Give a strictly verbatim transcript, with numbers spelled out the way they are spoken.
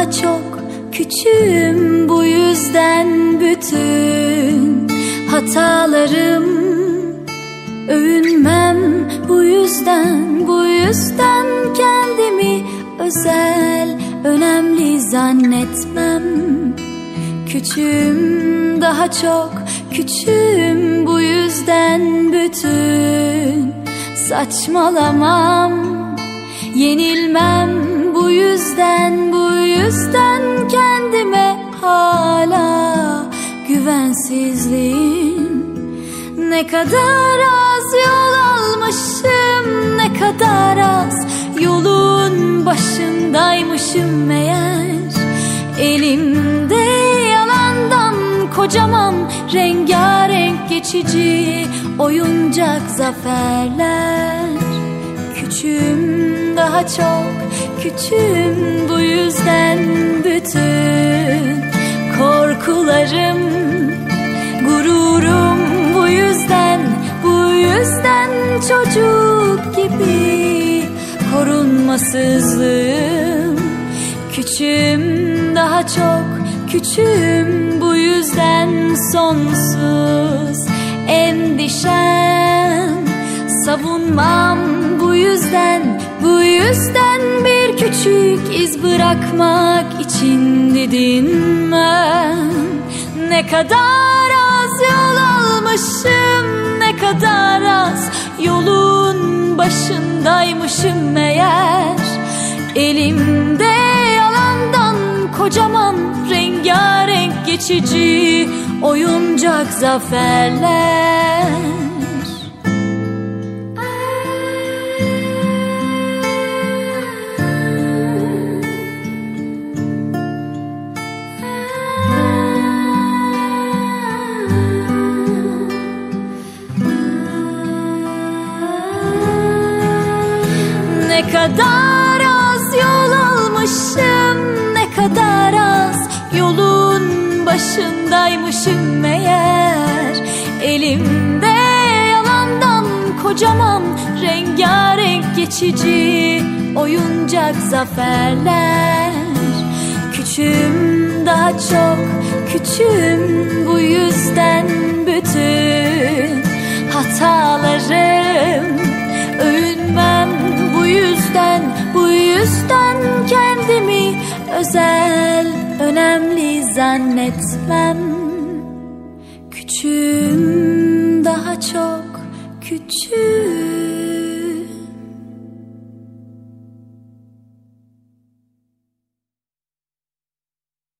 daha çok küçüğüm, bu yüzden bütün hatalarım. Övünmem bu yüzden, bu yüzden kendimi özel, önemli zannetmem. Küçüğüm, daha çok küçüğüm, bu yüzden bütün saçmalamam. Yenilmem bu yüzden, bu yüzden kendime hala güvensizliğim. Ne kadar az yol almışım, ne kadar az yolun başındaymışım meğer. Elimde yalandan kocaman rengarenk geçici oyuncak zaferler. Küçüğüm, daha çok küçüğüm, bu yüzden bütün korkularım, gururum bu yüzden, bu yüzden çocuk gibi korunmasızlığım. Küçüğüm, daha çok küçüğüm, bu yüzden sonsuz endişem. Savunmam bu yüzden, bu yüzden bir küçük iz bırakmak için didinmem. Ne kadar az yol almışım, ne kadar az yolun başındaymışım meğer. Elimde yalandan kocaman rengarenk geçici oyuncak zaferler. Ne kadar az yol almışım, ne kadar az yolun başındaymışım meğer. Elimde yalandan kocaman rengarenk geçici oyuncak zaferler. Küçüğüm, daha çok küçüğüm, bu yüzden bütün hatalarım. Övünmem bu yüzden, bu yüzden kendimi özel, önemli zannetmem. Küçüğüm, daha çok küçüğüm.